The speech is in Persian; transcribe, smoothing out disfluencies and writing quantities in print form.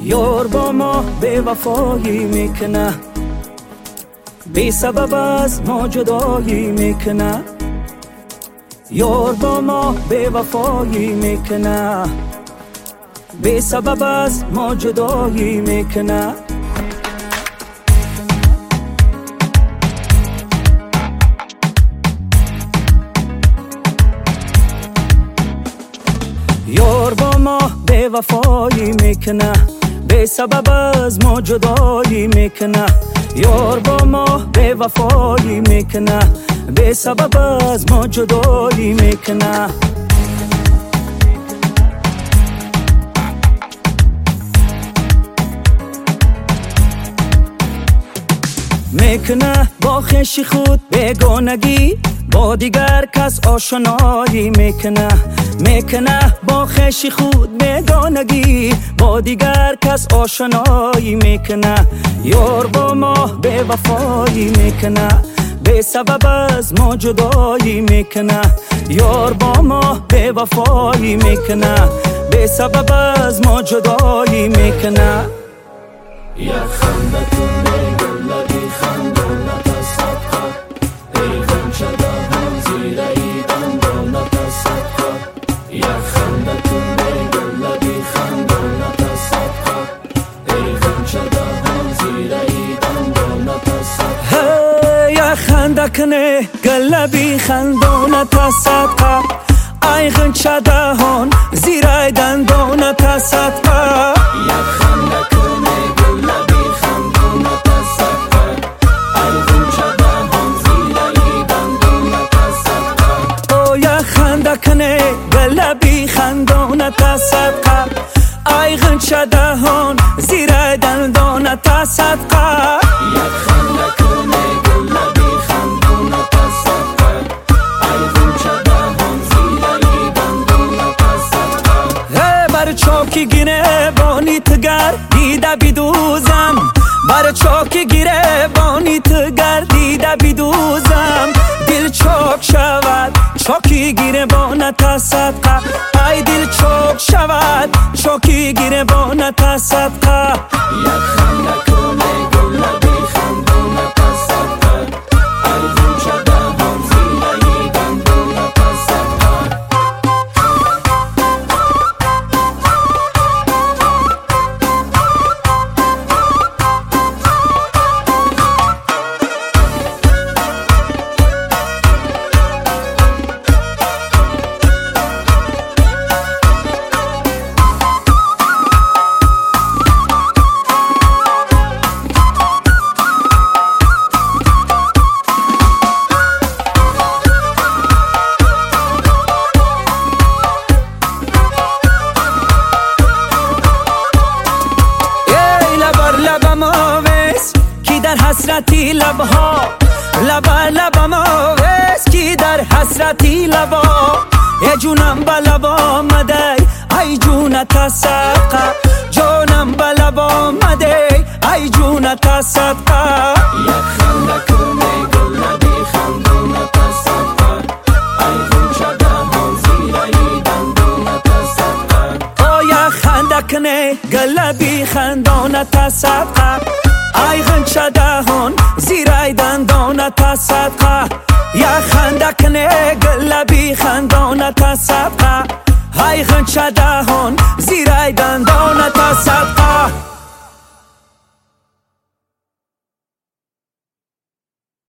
یار با ما به وفایی میکنه، بی سبب از ما جدایی میکنه. یار با ما به وفایی میکنه، بی سبب از ما جدایی میکنه. یار با ما به وفایی میکنه، به سبب از ما جدایی میکنه. یار با ما به وفایی میکنه، به سبب از ما جدایی میکنه. میکنه با خویش خود بیگانگی، با دیگر کس آشنایی میکنه. میکنه با خویش خود بیگانگی، با دیگر کس آشنایی میکنه. یار با ما به وفایی میکنه، به سبب از ما جدایی میکنه. یار با ما به وفایی میکنه، به سبب از ما جدایی میکنه. یک خنده کنه گلبی خندانت صدقه، ای غنچه دهان زیر ای دندانت صدقه. یک خنده کنه گلبی خندانت صدقه، ای غنچه دهان زیر ای دندانت صدقه. یک خنده کنه گلبی خندانت صدقه، ای غنچه دهان زیر ای دندانت صدقه. یک خنده کنه گلبی خندانت صدقه، ای غنچه دهان زیر ای دندانت صدقه. یک خنده کنه گلبی خندانت صدقه، ای غنچه دهان زیر ای دندانت صدقه. یک خنده کنه گلبی خندانت صدقه، ای غنچه دهان زیر ای دندانت صدقه. بر چاکی گیره بانی تگر دیده بیدوزم، بر چاکی گیره بانی تگر دیده بیدوزم. دل چاک شود چاکی گیره بانت صدقه، ای دل چاک شود چاکی گیره بانت صدقه. یک خنده کنه گلبی خندانت صدقه، ای غنچه دهان زیر ای دندانت صدقه. حسرتی لبها لبا لبا مویز کی در حسرتی لبا. ای جونم با لبا مده ای جونت صدقه، جونم با لبا مده ای جونت صدقه. یک خنده کنه گلبی خندانت صدقه، ای غنچه دهان زیر ای دندانت صدقه. یک خنده کنه گلبی خندانت صدقه، ای غنچه دهان زیر ای دندانت صدقه. یک خنده کنه گلبی خندانت صدقه، ای غنچه دهان زیر ای دندانت صدقه.